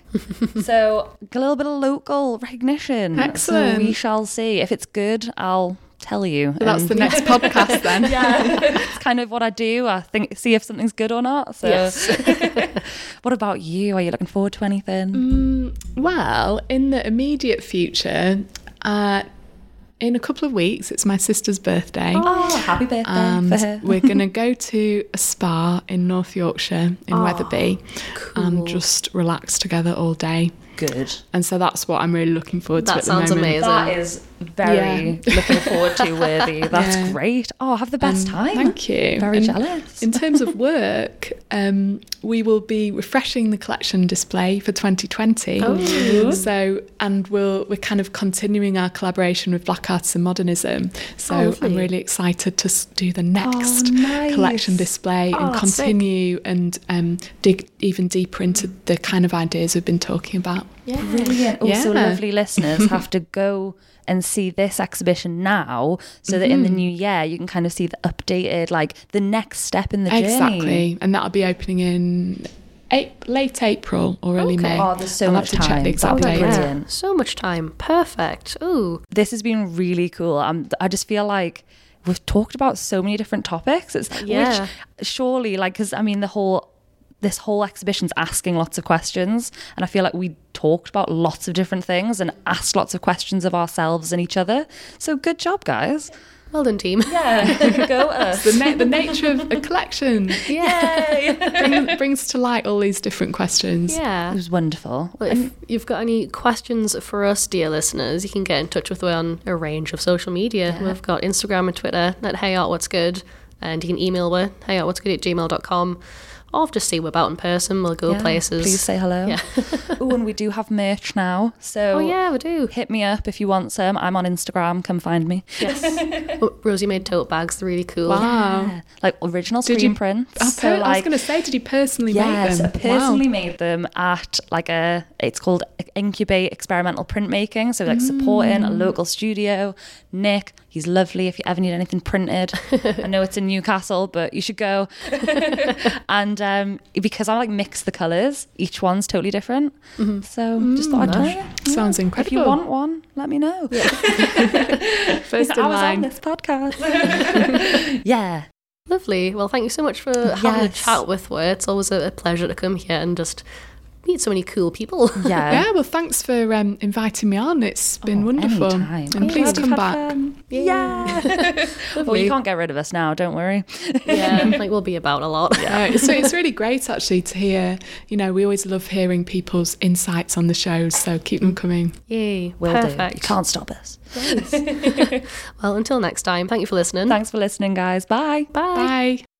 So a little bit of local recognition. Excellent. So we shall see. If it's good, I'll tell you. That's And the next podcast then. it's kind of what I do. I see if something's good or not. So Yes. what about you? Are you looking forward to anything? Well, in the immediate future, in a couple of weeks, it's my sister's birthday. Oh, happy birthday And for her. we're going to go to a spa in North Yorkshire, in Wetherby, and just relax together all day. Good. And so that's what I'm really looking forward to That at the sounds moment. amazing. That is very looking forward to, Worthy. That's Yeah. great. Oh, have the best time. Thank you. Very And jealous. In terms of work, we will be refreshing the collection display for 2020. Oh. So, and we're kind of continuing our collaboration with Black Arts and Modernism. So lovely. I'm really excited to do the next nice. collection display and that's sick. continue and dig even deeper into the kind of ideas we've been talking about. Yeah. Brilliant. Also, Yeah. lovely listeners have to go and see this exhibition now so that in the new year you can kind of see the updated, like the next step in the journey. Exactly. And that'll be opening in late April or early Okay. May. Oh, there's so I'll much have to check time. the exact That'll be date. brilliant. So much time. Perfect. Ooh. This has been really cool. I just feel like we've talked about so many different topics. Yeah. Which surely, like, because I mean, this whole exhibition's asking lots of questions, and I feel like we talked about lots of different things and asked lots of questions of ourselves and each other. So good job, guys. Well done, team. Yeah, go us. The nature of a collection Yeah. brings to light all these different questions. It Yeah. was wonderful. Well, if you've got any questions for us, dear listeners, you can get in touch with us on a range of social media. We've got Instagram and Twitter at Hey Art What's Good, and you can email us heyoutwhat'sgood@gmail.com, or just see we're about in person. We'll go Yeah, places. Please say hello. Yeah. Oh, and we do have merch now. So Oh yeah, we do. hit me up if you want some. I'm on Instagram. Come find me. Yes. Oh, Rosie made tote bags. They're really cool. Wow. Yeah. Like original Did screen you- prints. I So, was going to say, did you personally Yes, I make them? personally made them at it's called Incubate Experimental Printmaking. So like supporting a local studio. Nick, he's lovely if you ever need anything printed. I know it's in Newcastle, but you should go. And because I like mix the colours, each one's totally different. So just thought I'd tell you. Sounds If incredible. you want one, let me know. First in I was on line. this podcast. Yeah. Lovely. Well, thank you so much for having a Yes. chat with us. It's always a pleasure to come here and just meet so many cool people. Yeah. Yeah, well, thanks for inviting me on. It's been wonderful. Anytime. And please Glad come you've had back. fun. Yeah. Well, you can't get rid of us now, don't worry. Yeah, like we'll be about a lot. So it's really great actually to hear, we always love hearing people's insights on the shows, so keep them coming. Yay. Will do. Perfect. You can't stop us. Well, until next time, thank you for listening. Thanks for listening, guys. Bye. Bye. Bye.